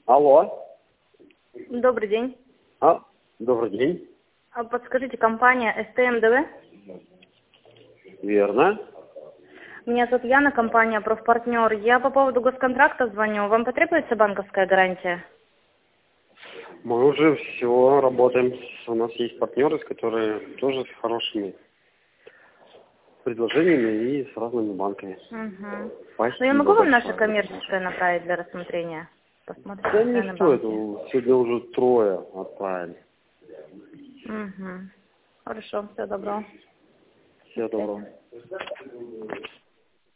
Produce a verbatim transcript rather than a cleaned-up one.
Алло. Добрый день. А, добрый день. А подскажите, компания эс тэ эм дэ вэ? Верно. Меня зовут Яна, компания «Профпартнер». Я по поводу госконтракта звоню. Вам потребуется банковская гарантия? Мы уже все работаем. У нас есть партнеры, которые тоже с хорошими предложениями и с разными банками. Угу. Спасибо Ну, я могу вам наше большое. коммерческое направить для рассмотрения? Посмотрите Да не цены стоит. банки. Сегодня уже трое отправили. Угу. Хорошо, всего доброго. Всего До связи. доброго.